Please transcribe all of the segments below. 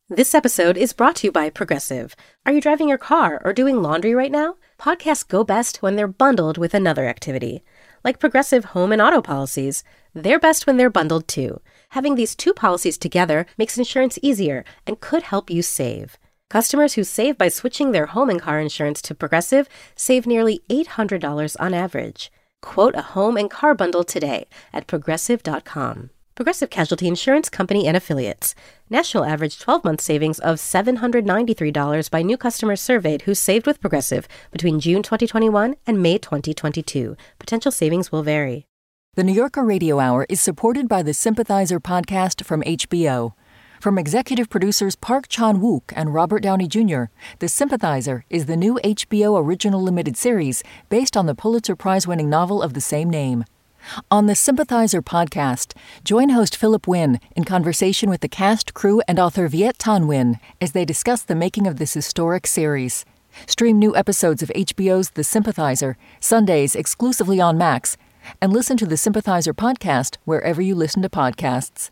This episode is brought to you by Progressive. Are you driving your car or doing laundry right now? Podcasts go best when they're bundled with another activity. Like Progressive home and auto policies, they're best when they're bundled too. Having these two policies together makes insurance easier and could help you save. Customers who save by switching their home and car insurance to Progressive save nearly $800 on average. Quote a home and car bundle today at Progressive.com. Progressive Casualty Insurance Company and Affiliates. National average 12-month savings of $793 by new customers surveyed who saved with Progressive between June 2021 and May 2022. Potential savings will vary. The New Yorker Radio Hour is supported by the Sympathizer podcast from HBO. From executive producers Park Chan-wook and Robert Downey Jr., The Sympathizer is the new HBO original limited series based on the Pulitzer Prize-winning novel of the same name. On the Sympathizer podcast, join host Philip Wynn in conversation with the cast, crew, and author Viet Thanh Nguyen as they discuss the making of this historic series. Stream new episodes of HBO's The Sympathizer, Sundays exclusively on Max, and listen to the Sympathizer podcast wherever you listen to podcasts.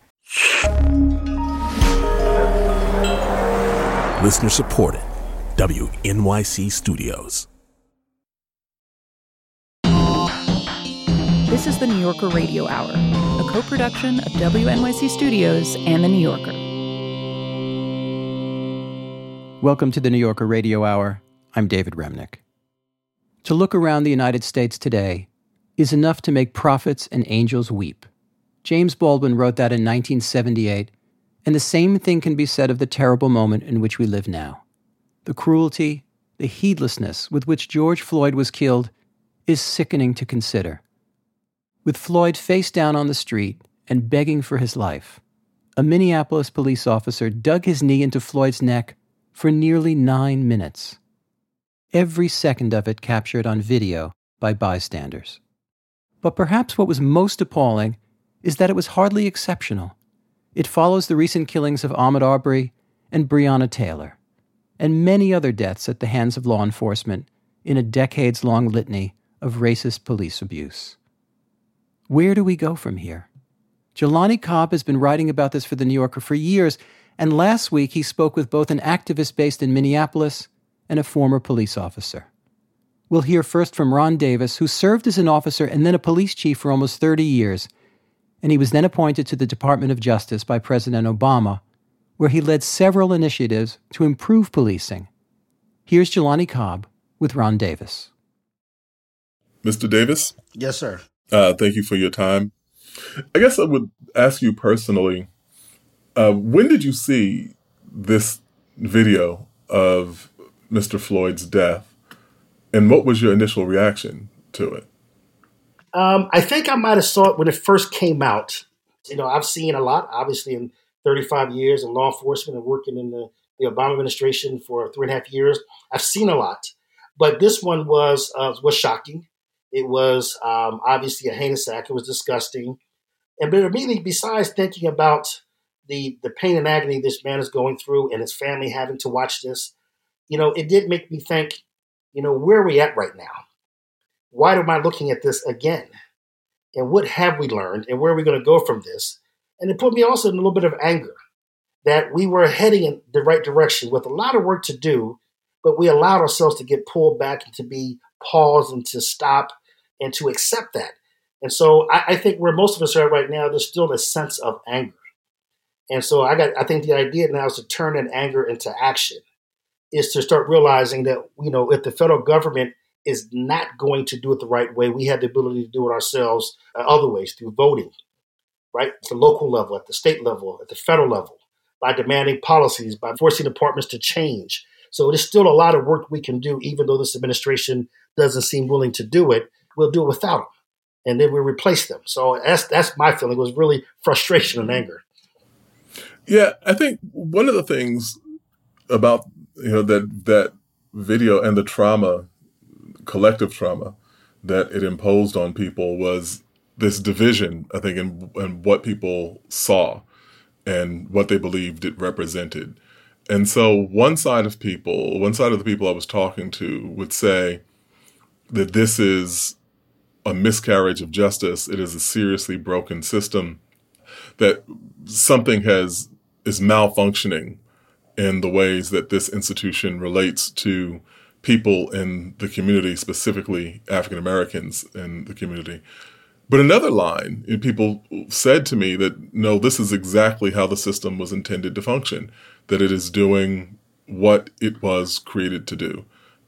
Listener supported. WNYC Studios. This is the New Yorker Radio Hour, a co-production of WNYC Studios and The New Yorker. Welcome to the New Yorker Radio Hour. I'm David Remnick. To look around the United States today is enough to make prophets and angels weep. James Baldwin wrote that in 1978, and the same thing can be said of the terrible moment in which we live now. The cruelty, the heedlessness with which George Floyd was killed is sickening to consider. With Floyd face down on the street and begging for his life, a Minneapolis police officer dug his knee into Floyd's neck for nearly 9 minutes. Every second of it captured on video by bystanders. But perhaps what was most appalling is that it was hardly exceptional. It follows the recent killings of Ahmaud Arbery and Breonna Taylor, and many other deaths at the hands of law enforcement in a decades-long litany of racist police abuse. Where do we go from here? Jelani Cobb has been writing about this for The New Yorker for years, and last week he spoke with both an activist based in Minneapolis and a former police officer. We'll hear first from Ron Davis, who served as an officer and then a police chief for almost 30 years, and he was then appointed to the Department of Justice by President Obama, where he led several initiatives to improve policing. Here's Jelani Cobb with Ron Davis. Mr. Davis? Yes, sir. Thank you for your time. I guess I would ask you personally, when did you see this video of Mr. Floyd's death, and what was your initial reaction to it? I think I might have saw it when it first came out. You know, I've seen a lot, obviously, in 35 years in law enforcement and working in the Obama administration for 3.5 years. I've seen a lot, but this one was shocking. It was obviously a heinous act. It was disgusting. But immediately, besides thinking about the pain and agony this man is going through and his family having to watch this, you know, it did make me think, you know, where are we at right now? Why am I looking at this again? And what have we learned? And where are we going to go from this? And it put me also in a little bit of anger that we were heading in the right direction with a lot of work to do, but we allowed ourselves to get pulled back and to be paused and to stop and to accept that. And so I think where most of us are right now, there's still a sense of anger. And so I think the idea now is to turn that anger into action, is to start realizing that, you know, if the federal government is not going to do it the right way, we have the ability to do it ourselves other ways, through voting, right? At the local level, at the state level, at the federal level, by demanding policies, by forcing departments to change. So there's still a lot of work we can do, even though this administration doesn't seem willing to do it. We'll do it without them, and then we'll replace them. So that's my feeling. It was really frustration and anger. Yeah, I think one of the things about, you know, that video and the trauma, collective trauma that it imposed on people was this division, I think, in what people saw and what they believed it represented. And so one side of the people I was talking to would say that this is a miscarriage of justice. It is a seriously broken system, that something is malfunctioning in the ways that this institution relates to people in the community, specifically African Americans in the community. But another line, people said to me that, no, this is exactly how the system was intended to function, that it is doing what it was created to do,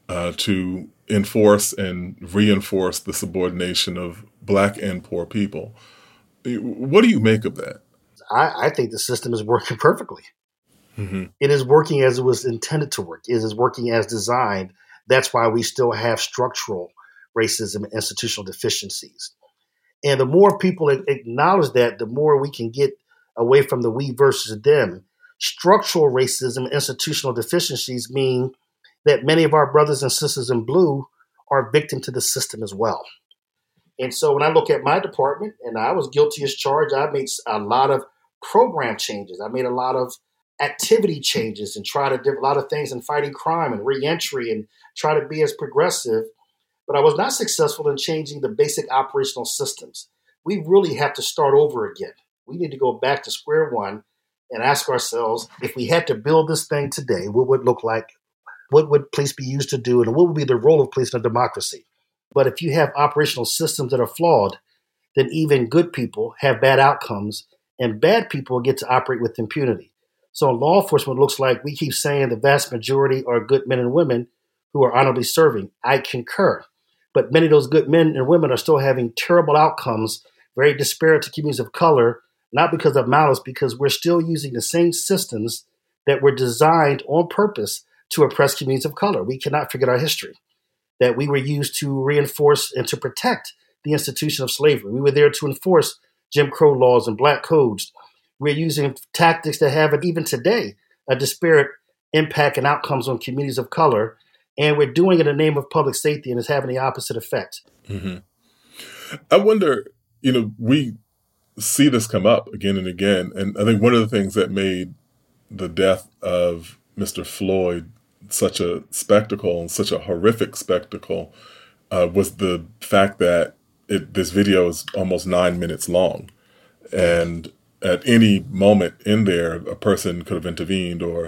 to enforce and reinforce the subordination of Black and poor people. What do you make of that? I think the system is working perfectly. Mm-hmm. It is working as it was intended to work. It is working as designed. That's why we still have structural racism and institutional deficiencies. And the more people acknowledge that, the more we can get away from the we versus them. Structural racism and institutional deficiencies mean that many of our brothers and sisters in blue are victim to the system as well. And so when I look at my department, and I was guilty as charged, I made a lot of program changes. I made a lot of activity changes and tried to do a lot of things in fighting crime and reentry and try to be as progressive. But I was not successful in changing the basic operational systems. We really have to start over again. We need to go back to square one and ask ourselves, if we had to build this thing today, what would it look like? What would police be used to do? And what would be the role of police in a democracy? But if you have operational systems that are flawed, then even good people have bad outcomes, and bad people get to operate with impunity. So in law enforcement, it looks like we keep saying the vast majority are good men and women who are honorably serving. I concur. But many of those good men and women are still having terrible outcomes, very disparate to communities of color, not because of malice, because we're still using the same systems that were designed on purpose to oppress communities of color. We cannot forget our history, that we were used to reinforce and to protect the institution of slavery. We were there to enforce Jim Crow laws and black codes. We're using tactics that have, even today, a disparate impact and outcomes on communities of color. And we're doing it in the name of public safety, and it's having the opposite effect. Mm-hmm. I wonder, we see this come up again and again. And I think one of the things that made the death of Mr. Floyd such a spectacle and such a horrific spectacle was the fact that this video is almost 9 minutes long. And at any moment in there, a person could have intervened, or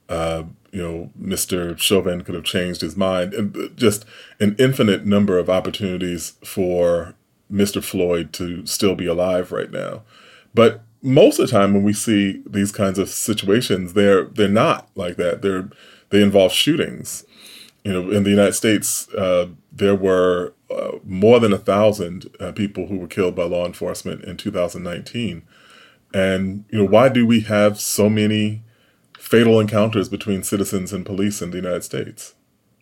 Mr. Chauvin could have changed his mind, and just an infinite number of opportunities for Mr. Floyd to still be alive right now. But most of the time when we see these kinds of situations, they're not like that. They involve shootings. In the United States, there were more than 1,000 people who were killed by law enforcement in 2019. And, why do we have so many fatal encounters between citizens and police in the United States?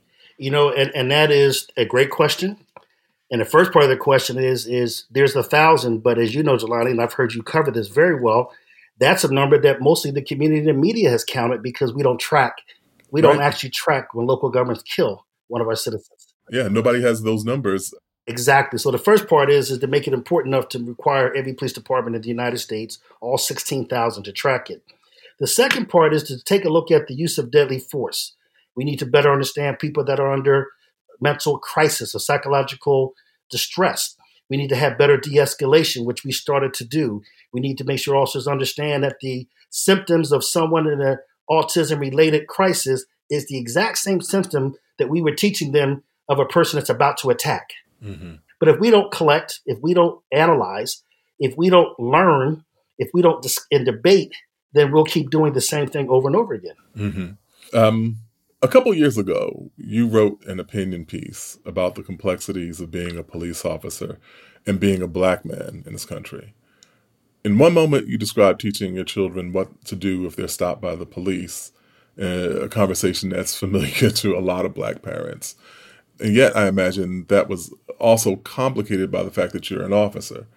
And that is a great question. And the first part of the question is there's 1,000, but as you know, Jelani, and I've heard you cover this very well, that's a number that mostly the community and the media has counted, because we don't track. We don't actually track when local governments kill one of our citizens. Yeah, nobody has those numbers. Exactly. So the first part is to make it important enough to require every police department in the United States, all 16,000, to track it. The second part is to take a look at the use of deadly force. We need to better understand people that are under mental crisis or psychological distress. We need to have better de-escalation, which we started to do. We need to make sure officers understand that the symptoms of someone in an autism-related crisis is the exact same symptom that we were teaching them of a person that's about to attack. Mm-hmm. But if we don't collect, if we don't analyze, if we don't learn, if we don't debate, then we'll keep doing the same thing over and over again. Mm-hmm. A couple years ago, you wrote an opinion piece about the complexities of being a police officer and being a Black man in this country. In one moment, you described teaching your children what to do if they're stopped by the police, a conversation that's familiar to a lot of Black parents. And yet, I imagine that was also complicated by the fact that you're an officer.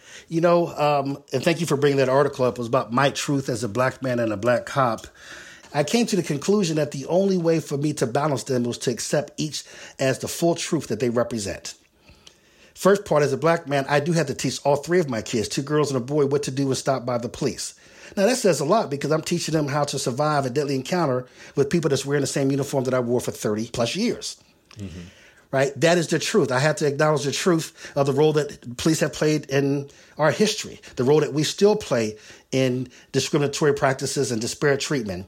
And thank you for bringing that article up. It was about my truth as a Black man and a Black cop. I came to the conclusion that the only way for me to balance them was to accept each as the full truth that they represent. First part, as a Black man, I do have to teach all three of my kids, 2 girls and a boy, what to do when stopped by the police. Now, that says a lot, because I'm teaching them how to survive a deadly encounter with people that's wearing the same uniform that I wore for 30 plus years. Mm-hmm. Right? That is the truth. I have to acknowledge the truth of the role that police have played in our history, the role that we still play in discriminatory practices and disparate treatment.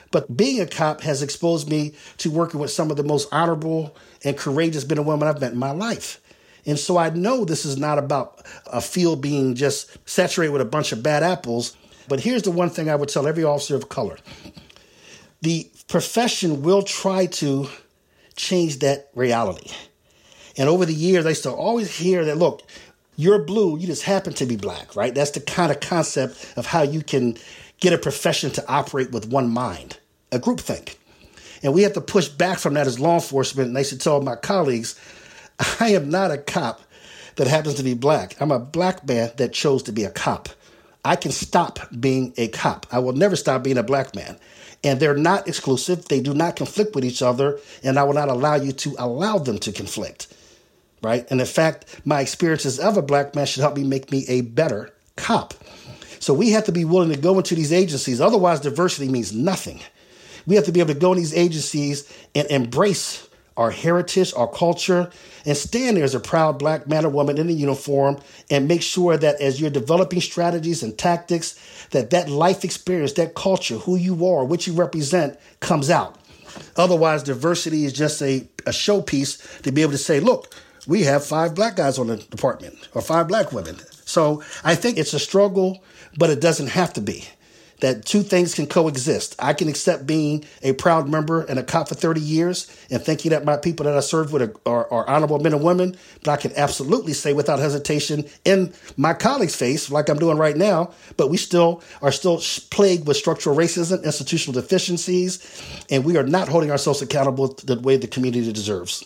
But being a cop has exposed me to working with some of the most honorable and courageous men and women I've met in my life. And so I know this is not about a field being just saturated with a bunch of bad apples. But here's the one thing I would tell every officer of color. The profession will try to change that reality. And over the years, I used to always hear that, look, you're blue, you just happen to be black, right? That's the kind of concept of how you can get a profession to operate with one mind, a groupthink. And we have to push back from that as law enforcement. And I used to tell my colleagues, I am not a cop that happens to be black. I'm a black man that chose to be a cop. I can stop being a cop. I will never stop being a black man. And they're not exclusive. They do not conflict with each other. And I will not allow you to allow them to conflict. Right? And in fact, my experiences of a black man should help me make me a better cop. So we have to be willing to go into these agencies. Otherwise, diversity means nothing. We have to be able to go in these agencies and embrace our heritage, our culture, and stand there as a proud black man or woman in a uniform and make sure that as you're developing strategies and tactics, that life experience, that culture, who you are, what you represent, comes out. Otherwise, diversity is just a showpiece to be able to say, look, we have 5 black guys on the department or 5 black women. So I think it's a struggle, but it doesn't have to be. That two things can coexist. I can accept being a proud member and a cop for 30 years and thinking that my people that I serve with are honorable men and women, but I can absolutely say without hesitation in my colleagues' face, like I'm doing right now, but we are still plagued with structural racism, institutional deficiencies, and we are not holding ourselves accountable the way the community deserves.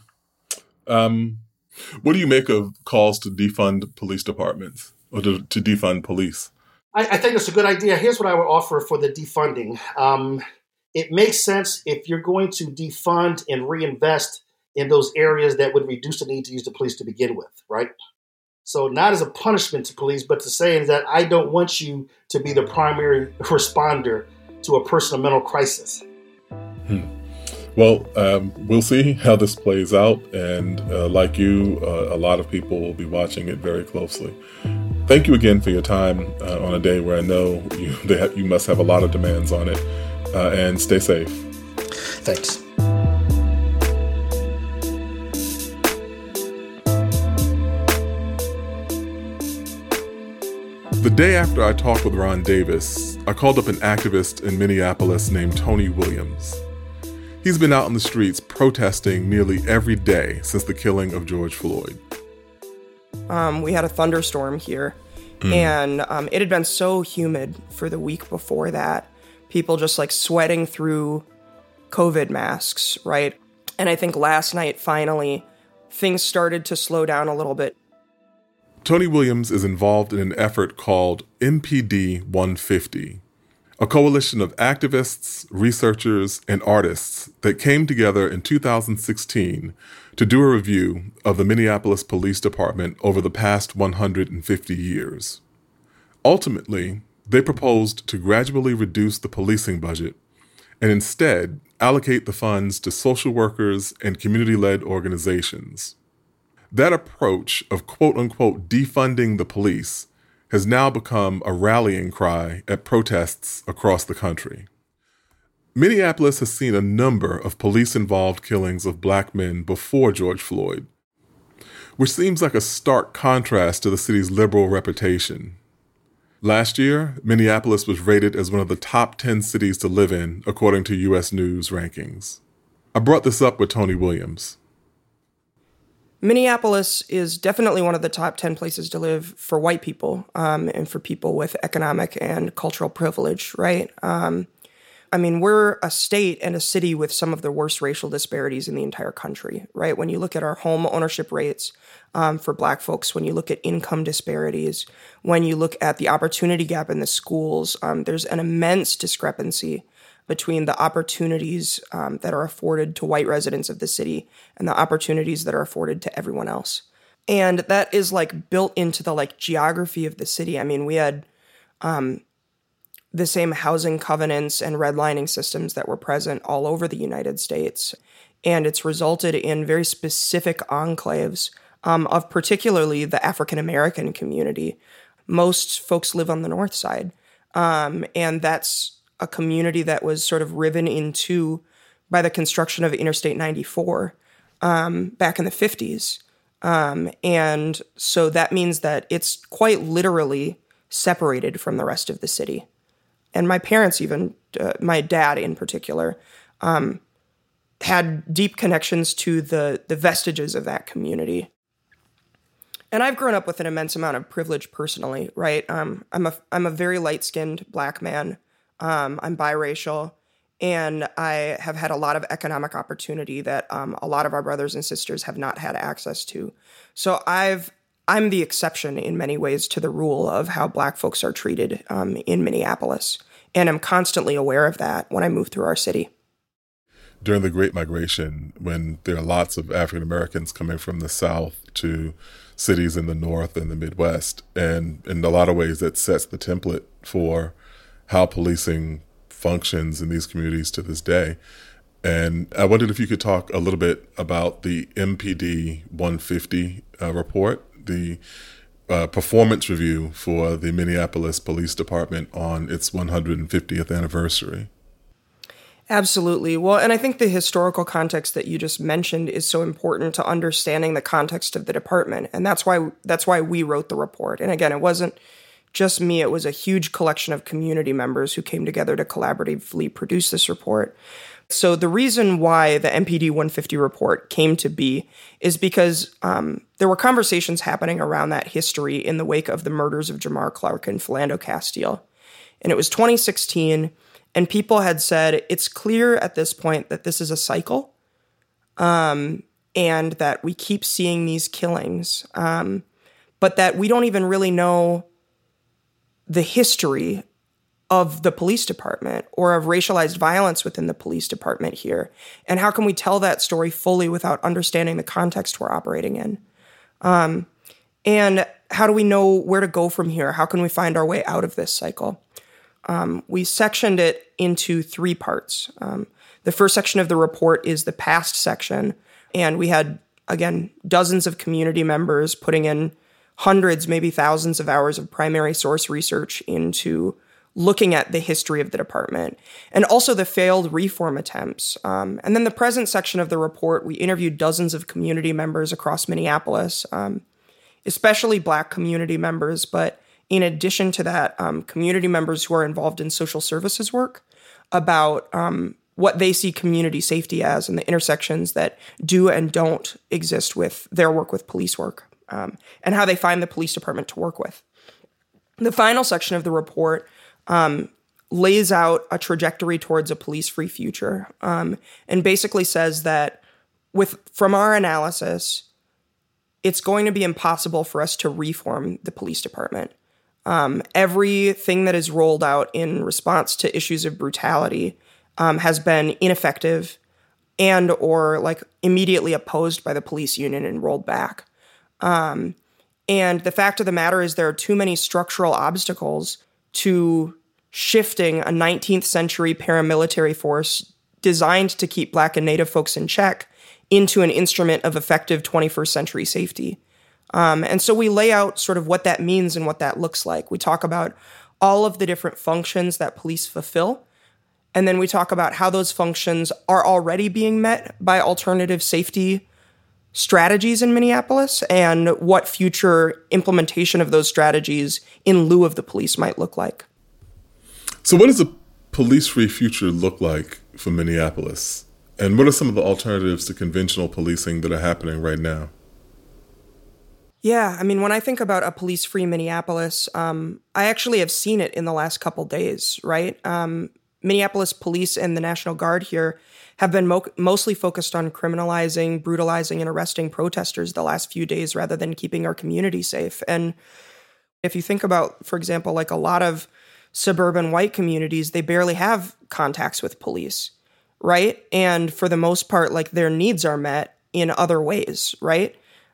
What do you make of calls to defund police departments or to defund police? I think it's a good idea. Here's what I would offer for the defunding. It makes sense if you're going to defund and reinvest in those areas that would reduce the need to use the police to begin with, right? So not as a punishment to police, but to say that I don't want you to be the primary responder to a personal mental crisis. Well, we'll see how this plays out. And like you, a lot of people will be watching it very closely. Thank you again for your time on a day where I know you must have a lot of demands on it. And stay safe. Thanks. The day after I talked with Ron Davis, I called up an activist in Minneapolis named Tony Williams. He's been out in the streets protesting nearly every day since the killing of George Floyd. We had a thunderstorm here, and it had been so humid for the week before that. People just like sweating through COVID masks, right? And I think last night, finally, things started to slow down a little bit. Tony Williams is involved in an effort called MPD 150, a coalition of activists, researchers, and artists that came together in 2016 to do a review of the Minneapolis Police Department over the past 150 years. Ultimately, they proposed to gradually reduce the policing budget and instead allocate the funds to social workers and community-led organizations. That approach of quote-unquote defunding the police has now become a rallying cry at protests across the country. Minneapolis has seen a number of police-involved killings of black men before George Floyd, which seems like a stark contrast to the city's liberal reputation. Last year, Minneapolis was rated as one of the top 10 cities to live in, according to U.S. News rankings. I brought this up with Tony Williams. Minneapolis is definitely one of the top 10 places to live for white people and for people with economic and cultural privilege, right? I mean, we're a state and a city with some of the worst racial disparities in the entire country, right? When you look at our home ownership rates for Black folks, when you look at income disparities, when you look at the opportunity gap in the schools, there's an immense discrepancy between the opportunities that are afforded to white residents of the city and the opportunities that are afforded to everyone else. And that is like built into the like geography of the city. I mean, we had the same housing covenants and redlining systems that were present all over the United States. And it's resulted in very specific enclaves of particularly the African-American community. Most folks live on the north side. And that's a community that was sort of riven in two by the construction of Interstate 94 back in the 50s. And so that means that it's quite literally separated from the rest of the city. And my parents even, my dad in particular, had deep connections to the vestiges of that community. And I've grown up with an immense amount of privilege personally, right? I'm a very light-skinned Black man. I'm biracial, and I have had a lot of economic opportunity that a lot of our brothers and sisters have not had access to. So I'm the exception in many ways to the rule of how Black folks are treated in Minneapolis, and I'm constantly aware of that when I move through our city. During the Great Migration, when there are lots of African Americans coming from the South to cities in the North and the Midwest, and in a lot of ways that sets the template for how policing functions in these communities to this day. And I wondered if you could talk a little bit about the MPD 150 report, the performance review for the Minneapolis Police Department on its 150th anniversary. Absolutely. Well, and I think the historical context that you just mentioned is so important to understanding the context of the department. And that's why we wrote the report. And again, it wasn't just me. It was a huge collection of community members who came together to collaboratively produce this report. So the reason why the MPD 150 report came to be is because there were conversations happening around that history in the wake of the murders of Jamar Clark and Philando Castile. And it was 2016. And people had said, it's clear at this point that this is a cycle, and that we keep seeing these killings, but that we don't even really know the history of the police department or of racialized violence within the police department here. And how can we tell that story fully without understanding the context we're operating in? And how do we know where to go from here? How can we find our way out of this cycle? We sectioned it into three parts. The first section of the report is the past section, and we had, again, dozens of community members putting in hundreds, maybe thousands of hours of primary source research into looking at the history of the department, and also the failed reform attempts. And then the present section of the report, we interviewed dozens of community members across Minneapolis, especially Black community members, but in addition to that, community members who are involved in social services work about what they see community safety as and the intersections that do and don't exist with their work with police work, and how they find the police department to work with. The final section of the report lays out a trajectory towards a police-free future, and basically says that from our analysis, it's going to be impossible for us to reform the police department. Everything that is rolled out in response to issues of brutality has been ineffective and or like immediately opposed by the police union and rolled back. And the fact of the matter is there are too many structural obstacles to shifting a 19th century paramilitary force designed to keep Black and Native folks in check into an instrument of effective 21st century safety. And so we lay out sort of what that means and what that looks like. We talk about all of the different functions that police fulfill. And then we talk about how those functions are already being met by alternative safety strategies in Minneapolis and what future implementation of those strategies in lieu of the police might look like. So what does a police-free future look like for Minneapolis? And what are some of the alternatives to conventional policing that are happening right now? Yeah, I mean, when I think about a police-free Minneapolis, I actually have seen it in the last couple days, right? Minneapolis police and the National Guard here have been mostly focused on criminalizing, brutalizing, and arresting protesters the last few days rather than keeping our community safe. And if you think about, for example, like a lot of suburban white communities, they barely have contacts with police, right? And for the most part, like their needs are met in other ways, right?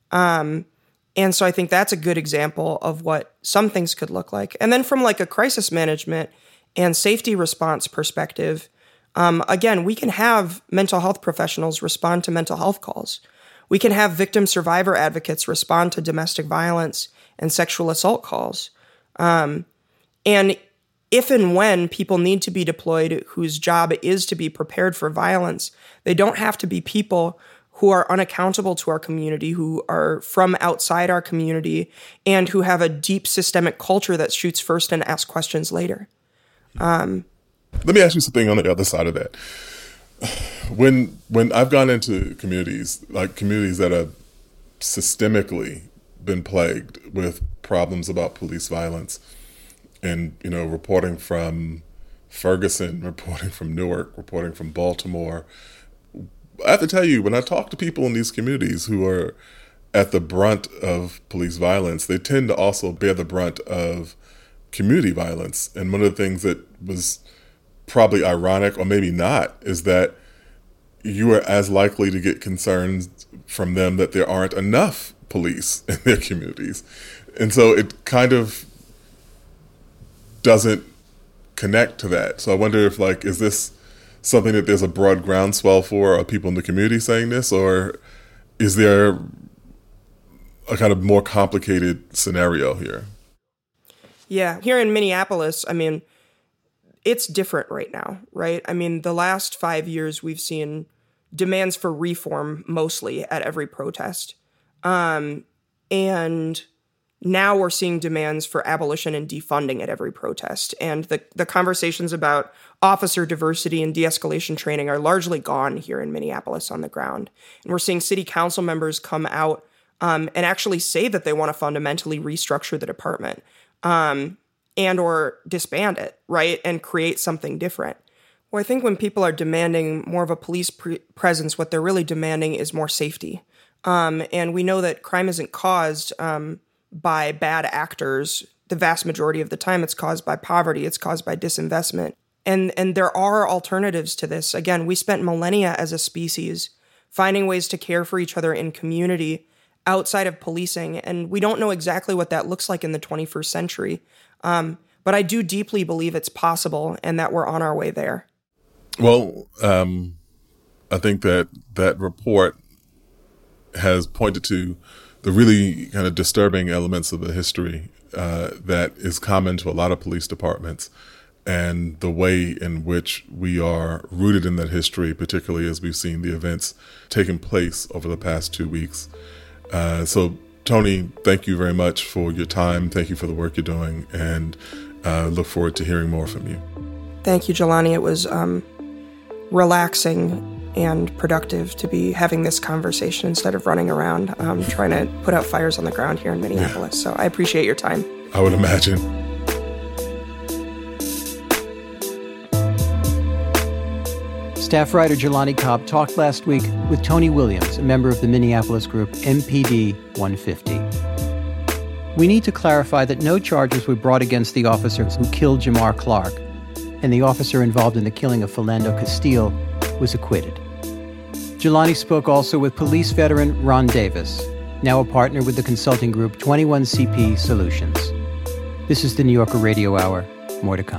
And so I think that's a good example of what some things could look like. And then from like a crisis management and safety response perspective, again, we can have mental health professionals respond to mental health calls. We can have victim survivor advocates respond to domestic violence and sexual assault calls. And if and when people need to be deployed whose job is to be prepared for violence, they don't have to be people who are unaccountable to our community, who are from outside our community, and who have a deep systemic culture that shoots first and asks questions later. Let me ask you something on the other side of that. When I've gone into communities, like communities that have systemically been plagued with problems about police violence, and, you know, reporting from Ferguson, reporting from Newark, reporting from Baltimore, I have to tell you, when I talk to people in these communities who are at the brunt of police violence, they tend to also bear the brunt of community violence. And one of the things that was probably ironic, or maybe not, is that you are as likely to get concerns from them that there aren't enough police in their communities. And so it kind of doesn't connect to that. So I wonder if, like, is this something that there's a broad groundswell for? Are people in the community saying this, or is there a kind of more complicated scenario here? Yeah, here in Minneapolis, I mean, it's different right now, right? I mean, the last 5 years we've seen demands for reform mostly at every protest. And now we're seeing demands for abolition and defunding at every protest. And the conversations about officer diversity and de-escalation training are largely gone here in Minneapolis on the ground. And we're seeing city council members come out and actually say that they want to fundamentally restructure the department and or disband it, right, and create something different. Well, I think when people are demanding more of a police presence, what they're really demanding is more safety. And we know that crime isn't caused by bad actors. The vast majority of the time it's caused by poverty, it's caused by disinvestment. And there are alternatives to this. Again, we spent millennia as a species finding ways to care for each other in community outside of policing, and we don't know exactly what that looks like in the 21st century. But I do deeply believe it's possible and that we're on our way there. Well, I think that report has pointed to the really kind of disturbing elements of the history that is common to a lot of police departments, and the way in which we are rooted in that history, particularly as we've seen the events taking place over the past 2 weeks. So, Tony, thank you very much for your time. Thank you for the work you're doing, and look forward to hearing more from you. Thank you, Jelani. It was relaxing and productive to be having this conversation instead of running around trying to put out fires on the ground here in Minneapolis. So I appreciate your time. I would imagine. Staff writer Jelani Cobb talked last week with Tony Williams, a member of the Minneapolis group MPD 150. We need to clarify that no charges were brought against the officers who killed Jamar Clark, and the officer involved in the killing of Philando Castile was acquitted. Jelani spoke also with police veteran Ron Davis, now a partner with the consulting group 21CP Solutions. This is the New Yorker Radio Hour. More to come.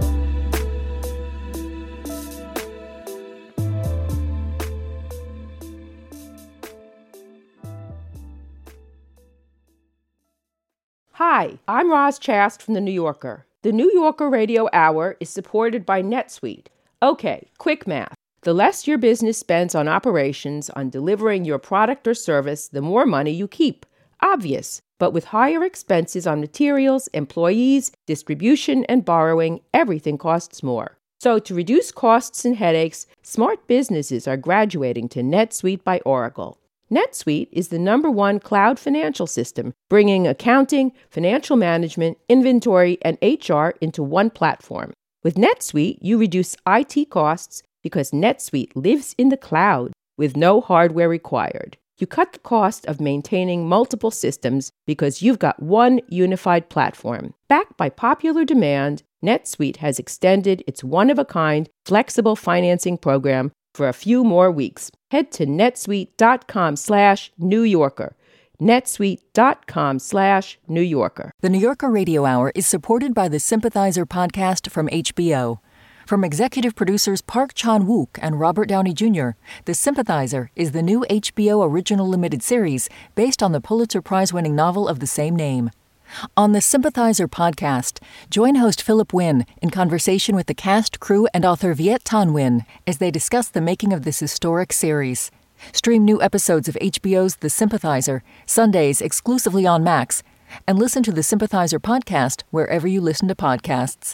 Hi, I'm Roz Chast from The New Yorker. The New Yorker Radio Hour is supported by NetSuite. Okay, quick math. The less your business spends on operations, on delivering your product or service, the more money you keep. Obvious. But with higher expenses on materials, employees, distribution, and borrowing, everything costs more. So to reduce costs and headaches, smart businesses are graduating to NetSuite by Oracle. NetSuite is the #1 cloud financial system, bringing accounting, financial management, inventory, and HR into one platform. With NetSuite, you reduce IT costs because NetSuite lives in the cloud with no hardware required. You cut the cost of maintaining multiple systems because you've got one unified platform. Backed by popular demand, NetSuite has extended its one-of-a-kind flexible financing program for a few more weeks. Head to netsuite.com/New Yorker. netsuite.com/New Yorker. The New Yorker Radio Hour is supported by the Sympathizer podcast from HBO. From executive producers Park Chan-wook and Robert Downey Jr., The Sympathizer is the new HBO original limited series based on the Pulitzer Prize-winning novel of the same name. On the Sympathizer podcast, join host Philip Wynn in conversation with the cast, crew, and author Viet Thanh Nguyen as they discuss the making of this historic series. Stream new episodes of HBO's The Sympathizer, Sundays exclusively on Max, and listen to the Sympathizer podcast wherever you listen to podcasts.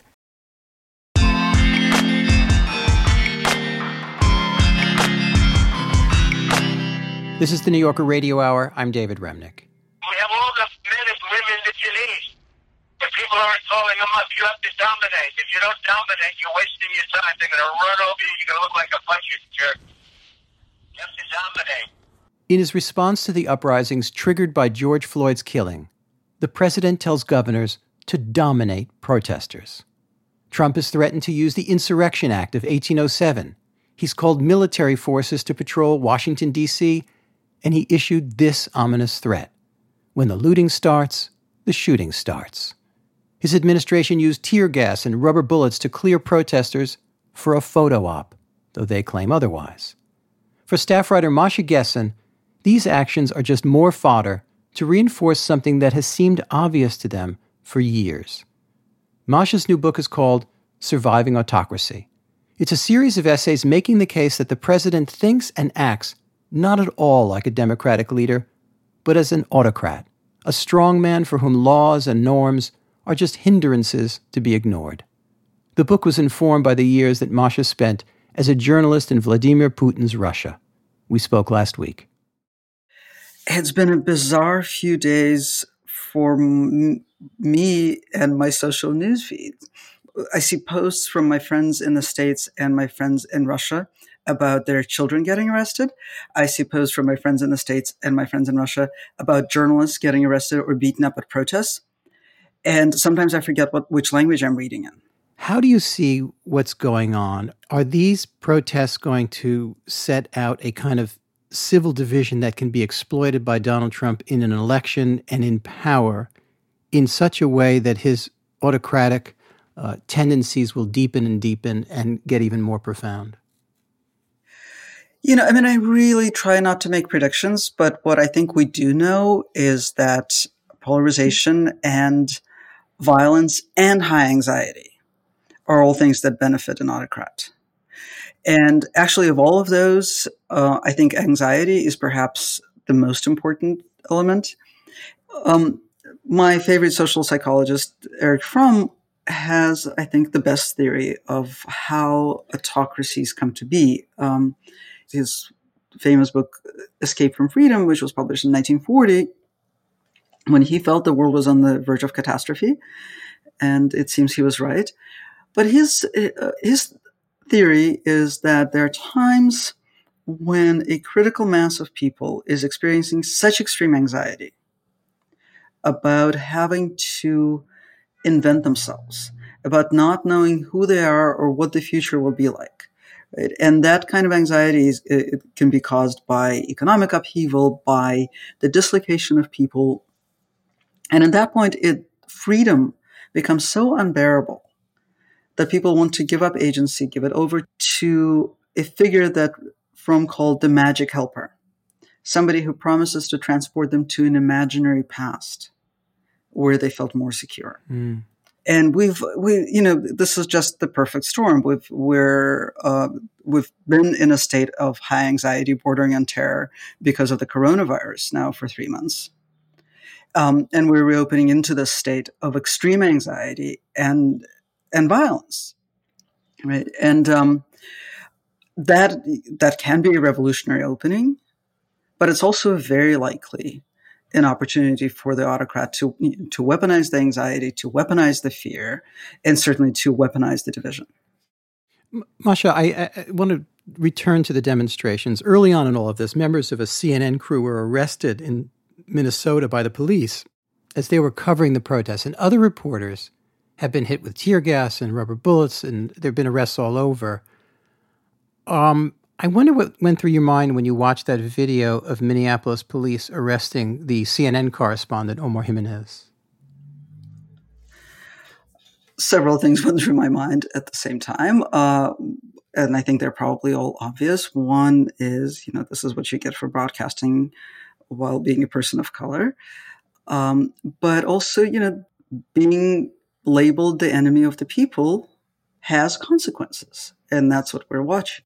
This is the New Yorker Radio Hour. I'm David Remnick. We have all the men and women that you need. If people aren't calling them up, you have to dominate. If you don't dominate, you're wasting your time. They're going to run over you. You're going to look like a puncher's jerk. You have to dominate. In his response to the uprisings triggered by George Floyd's killing, the president tells governors to dominate protesters. Trump has threatened to use the Insurrection Act of 1807. He's called military forces to patrol Washington, D.C., and he issued this ominous threat. When the looting starts, the shooting starts. His administration used tear gas and rubber bullets to clear protesters for a photo op, though they claim otherwise. For staff writer Masha Gessen, these actions are just more fodder to reinforce something that has seemed obvious to them for years. Masha's new book is called Surviving Autocracy. It's a series of essays making the case that the president thinks and acts not at all like a democratic leader, but as an autocrat, a strong man for whom laws and norms are just hindrances to be ignored. The book was informed by the years that Masha spent as a journalist in Vladimir Putin's Russia. We spoke last week. It's been a bizarre few days for me and my social news feed. I see posts from my friends in the States and my friends in Russia about their children getting arrested. I see posts from my friends in the States and my friends in Russia about journalists getting arrested or beaten up at protests. And sometimes I forget which language I'm reading in. How do you see what's going on? Are these protests going to set out a kind of civil division that can be exploited by Donald Trump in an election and in power in such a way that his autocratic tendencies will deepen and get even more profound? I really try not to make predictions, but what I think we do know is that polarization and violence and high anxiety are all things that benefit an autocrat. And actually, of all of those, I think anxiety is perhaps the most important element. My favorite social psychologist, Erich Fromm, has, I think, the best theory of how autocracies come to be. His famous book, Escape from Freedom, which was published in 1940, when he felt the world was on the verge of catastrophe, and it seems he was right. But his theory is that there are times when a critical mass of people is experiencing such extreme anxiety about having to invent themselves, about not knowing who they are or what the future will be like. Right? And that kind of anxiety it can be caused by economic upheaval, by the dislocation of people. And at that point, freedom becomes so unbearable that people want to give up agency, give it over to a figure that Fromm called the magic helper, somebody who promises to transport them to an imaginary past where they felt more secure. Mm. And this is just the perfect storm. We've been in a state of high anxiety bordering on terror because of the coronavirus now for 3 months. And we're reopening into this state of extreme anxiety and violence, right? And that can be a revolutionary opening, but it's also very likely an opportunity for the autocrat to weaponize the anxiety, to weaponize the fear, and certainly to weaponize the division. Masha, I want to return to the demonstrations. Early on in all of this, members of a CNN crew were arrested in Minnesota by the police as they were covering the protests, and other reporters have been hit with tear gas and rubber bullets, and there have been arrests all over. I wonder what went through your mind when you watched that video of Minneapolis police arresting the CNN correspondent, Omar Jimenez. Several things went through my mind at the same time. And I think they're probably all obvious. One is, this is what you get for broadcasting while being a person of color. But also, being labeled the enemy of the people has consequences. And that's what we're watching.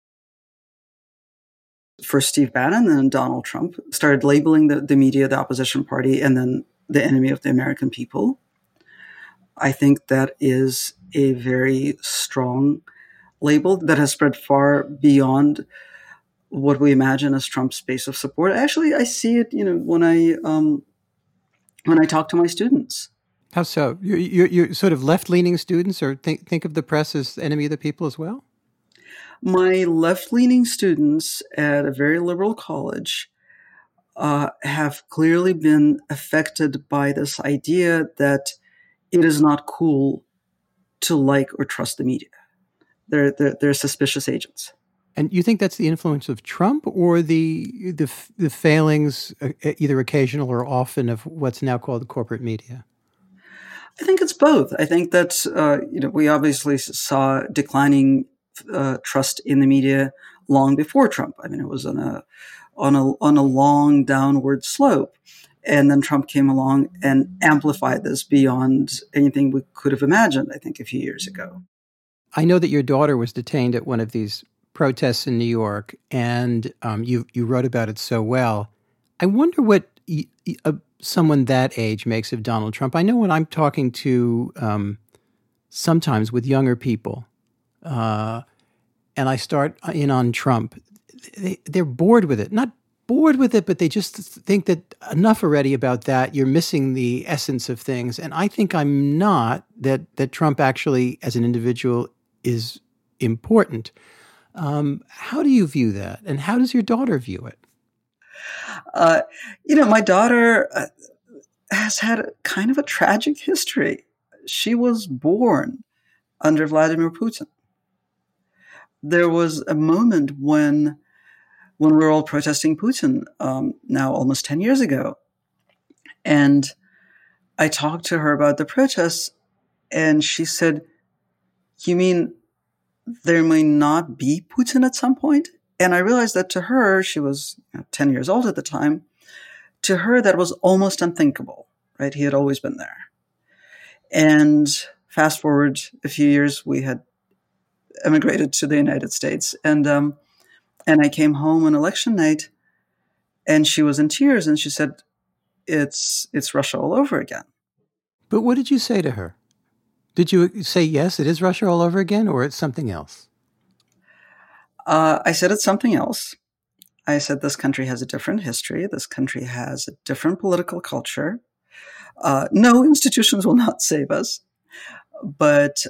First Steve Bannon and then Donald Trump started labeling the media, the opposition party, and then the enemy of the American people. I think that is a very strong label that has spread far beyond what we imagine as Trump's base of support. Actually, I see it, when I talk to my students. How so? You're sort of left-leaning students, or think of the press as enemy of the people as well? My left-leaning students at a very liberal college have clearly been affected by this idea that it is not cool to like or trust the media. They're suspicious agents. And you think that's the influence of Trump or the failings, either occasional or often, of what's now called the corporate media? I think it's both. I think that we obviously saw declining trust in the media long before Trump. I mean, it was on a long downward slope, and then Trump came along and amplified this beyond anything we could have imagined, I think, a few years ago. I know that your daughter was detained at one of these protests in New York, and you wrote about it so well. I wonder what someone that age makes of Donald Trump. I know when I'm talking to sometimes with younger people, and I start in on Trump, they're bored with it. Not bored with it, but they just think that enough already about that. You're missing the essence of things. And I think I'm not, that Trump actually, as an individual, is important. How do you view that? And how does your daughter view it? My daughter has had kind of a tragic history. She was born under Vladimir Putin. There was a moment when we were all protesting Putin, now almost 10 years ago. And I talked to her about the protests, and she said, "You mean there may not be Putin at some point?" And I realized that to her, she was 10 years old at the time, to her that was almost unthinkable, right? He had always been there. And fast forward a few years, we had emigrated to the United States. And I came home on election night, and she was in tears, and she said, it's Russia all over again. But what did you say to her? Did you say, yes, it is Russia all over again, or it's something else? I said it's something else. I said this country has a different history. This country has a different political culture. No institutions will not save us. But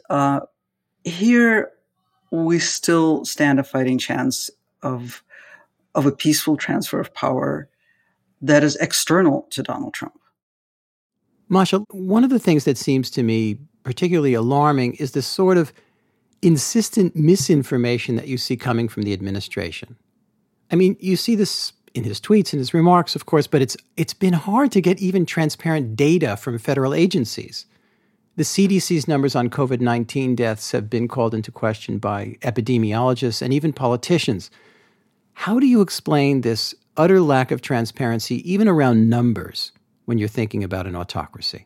here we still stand a fighting chance of a peaceful transfer of power that is external to Donald Trump. Masha, one of the things that seems to me particularly alarming is the sort of insistent misinformation that you see coming from the administration. I mean, you see this in his tweets and his remarks, of course, but it's been hard to get even transparent data from federal agencies. The CDC's numbers on COVID-19 deaths have been called into question by epidemiologists and even politicians. How do you explain this utter lack of transparency, even around numbers, when you're thinking about an autocracy?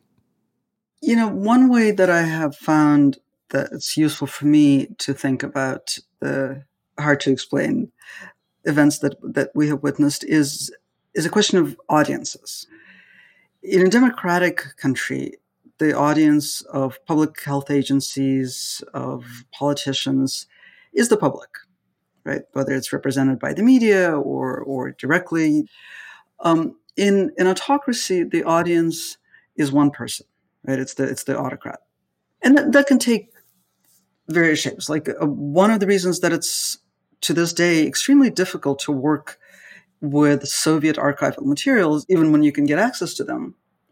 One way that I have found that it's useful for me to think about the hard-to-explain events that we have witnessed is a question of audiences. In a democratic country, the audience of public health agencies, of politicians, is the public, right? Whether it's represented by the media or directly. In an autocracy, the audience is one person, right? It's the autocrat. And that can take various shapes. Like one of the reasons that it's, to this day, extremely difficult to work with Soviet archival materials, even when you can get access to them,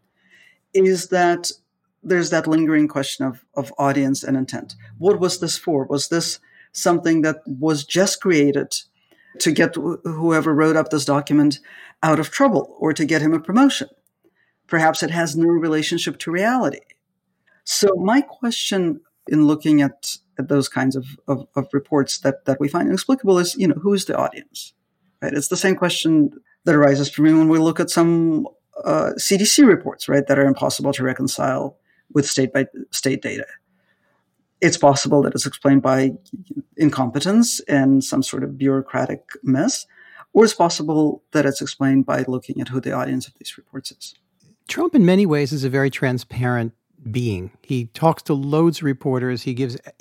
is that there's that lingering question of audience and intent. What was this for? Was this something that was just created to get whoever wrote up this document out of trouble or to get him a promotion? Perhaps it has no relationship to reality. So my question in looking at those kinds of reports that we find inexplicable is, who is the audience? Right? It's the same question that arises for me when we look at some CDC reports, right, that are impossible to reconcile with state-by-state data. It's possible that it's explained by incompetence and some sort of bureaucratic mess, or it's possible that it's explained by looking at who the audience of these reports is. Trump, in many ways, is a very transparent being. He talks to loads of reporters. He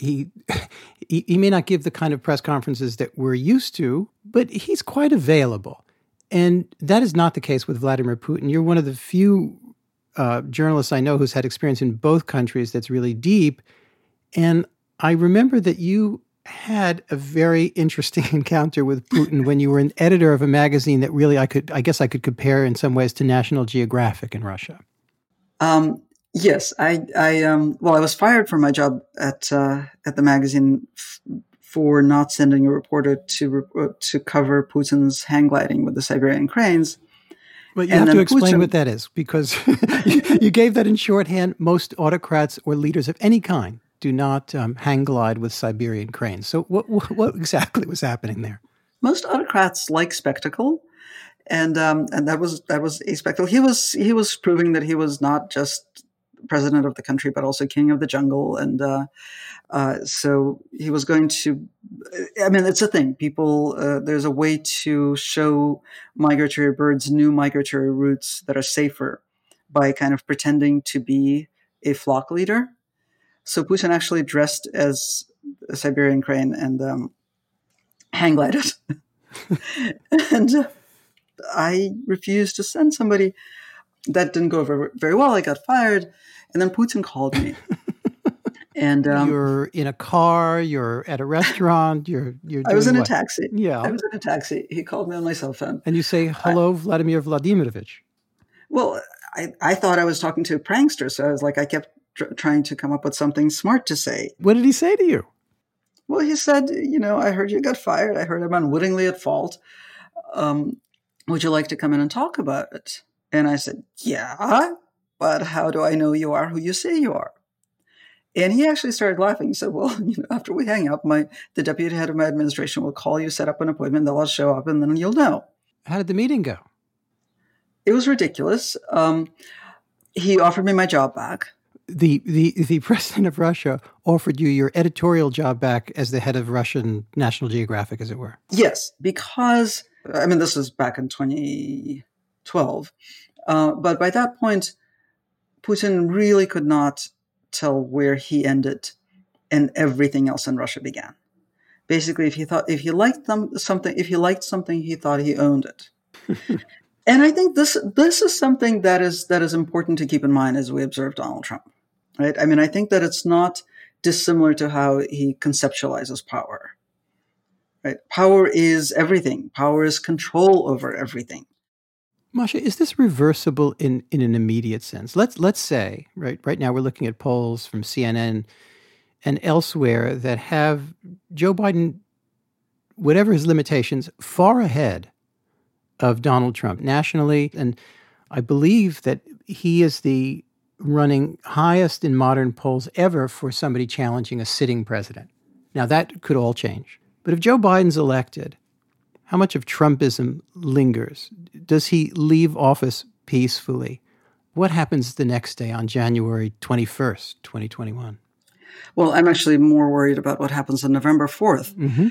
may not give the kind of press conferences that we're used to, but he's quite available. And that is not the case with Vladimir Putin. You're one of the few journalists I know who's had experience in both countries that's really deep. And I remember that you had a very interesting encounter with Putin when you were an editor of a magazine that really I guess I could compare in some ways to National Geographic in Russia. Yes, I was fired from my job at the magazine for not sending a reporter to cover Putin's hang gliding with the Siberian cranes. Well, you have to explain what that is, because you gave that in shorthand. Most autocrats or leaders of any kind do not hang glide with Siberian cranes. So what exactly was happening there? Most autocrats like spectacle, and that was a spectacle. He was proving that he was not just president of the country, but also king of the jungle. And so he was going to, I mean, it's a thing. People, there's a way to show migratory birds new migratory routes that are safer by kind of pretending to be a flock leader. So Putin actually dressed as a Siberian crane and hang glided. And I refused to send somebody. That didn't go over very well. I got fired. And then Putin called me. And you're in a car, you're at a restaurant, you're doing I was in what? A taxi. Yeah. I was in a taxi. He called me on my cell phone. And you say, hello, Vladimir Vladimirovich. Well, I thought I was talking to a prankster. So I was like, I kept trying to come up with something smart to say. What did he say to you? Well, he said, I heard you got fired. I heard I'm unwittingly at fault. Would you like to come in and talk about it? And I said, yeah, but how do I know you are who you say you are? And he actually started laughing. He said, well, after we hang up, the deputy head of my administration will call you, set up an appointment, they'll all show up, and then you'll know. How did the meeting go? It was ridiculous. He offered me my job back. The president of Russia offered you your editorial job back as the head of Russian National Geographic, as it were. Yes, because, this was back in 2012. But by that point, Putin really could not tell where he ended and everything else in Russia began. Basically, if he liked something, he thought he owned it. And I think this is something that is important to keep in mind as we observe Donald Trump, right? I mean, I think that it's not dissimilar to how he conceptualizes power, right? Power is everything. Power is control over everything. Masha, is this reversible in an immediate sense? Let's say, right now we're looking at polls from CNN and elsewhere that have Joe Biden, whatever his limitations, far ahead of Donald Trump nationally. And I believe that he is the running highest in modern polls ever for somebody challenging a sitting president. Now, that could all change. But if Joe Biden's elected, how much of Trumpism lingers? Does he leave office peacefully? What happens the next day on January 21st, 2021? Well, I'm actually more worried about what happens on November 4th. Mm-hmm.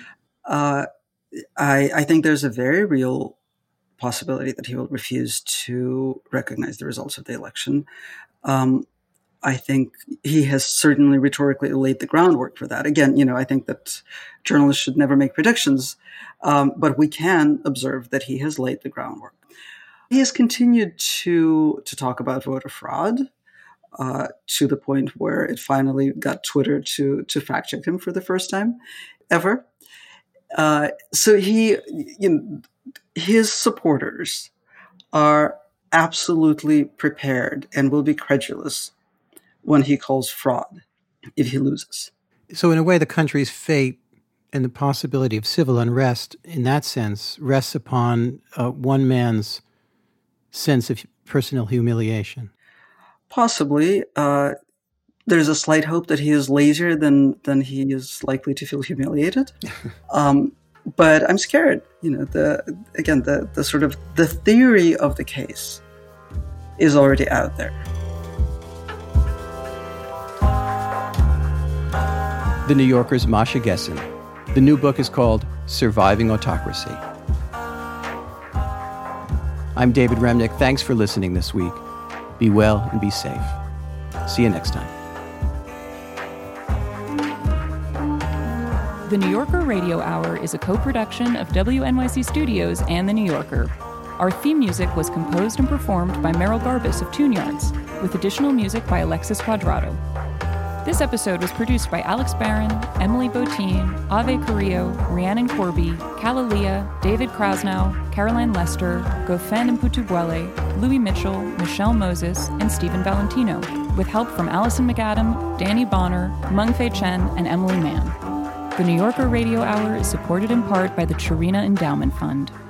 I think there's a very real possibility that he will refuse to recognize the results of the election. I think he has certainly rhetorically laid the groundwork for that. Again, I think that journalists should never make predictions, but we can observe that he has laid the groundwork. He has continued to talk about voter fraud to the point where it finally got Twitter to fact check him for the first time ever. So his supporters are absolutely prepared and will be credulous when he calls fraud if he loses. So in a way, the country's fate and the possibility of civil unrest in that sense rests upon one man's sense of personal humiliation. Possibly. There's a slight hope that he is lazier than he is likely to feel humiliated. But I'm scared. The theory of the case is already out there. The New Yorker's Masha Gessen. The new book is called Surviving Autocracy. I'm David Remnick. Thanks for listening this week. Be well and be safe. See you next time. The New Yorker Radio Hour is a co-production of WNYC Studios and The New Yorker. Our theme music was composed and performed by Merrill Garbus of Tune Yards, with additional music by Alexis Quadrado. This episode was produced by Alex Barron, Emily Botine, Ave Carrillo, Rhiannon Corby, Kalalia, David Krasnow, Caroline Lester, Gofen Mputubuele, Louis Mitchell, Michelle Moses, and Stephen Valentino, with help from Allison McAdam, Danny Bonner, Mengfei Chen, and Emily Mann. The New Yorker Radio Hour is supported in part by the Chirina Endowment Fund.